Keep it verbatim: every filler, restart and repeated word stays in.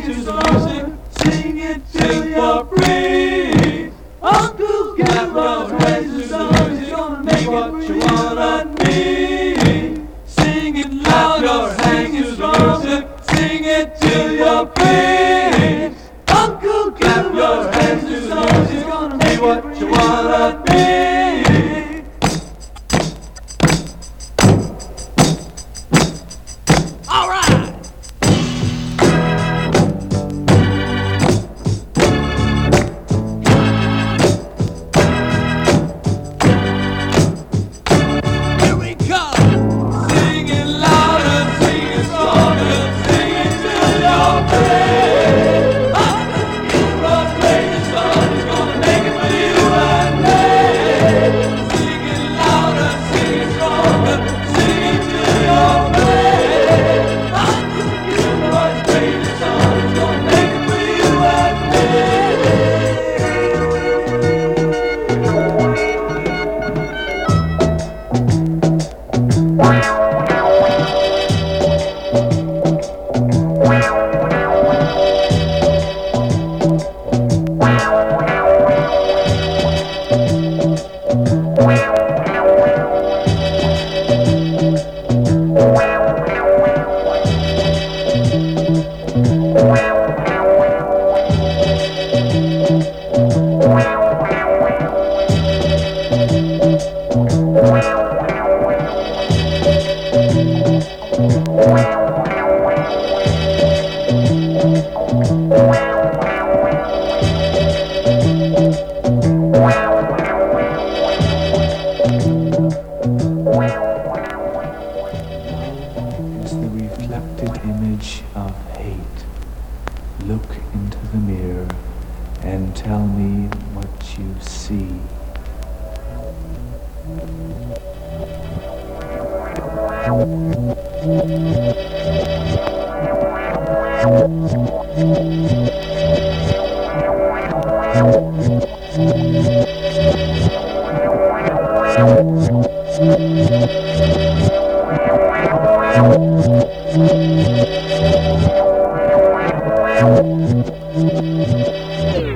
to the music. Sing it till you're free. Uncle Gilroy raises the music. He's gonna make what you wanna be. Sing it louder, sing it stronger. Sing it till you're free. Uncle Gilroy raises the music. He's gonna make what you wanna be. Thank you.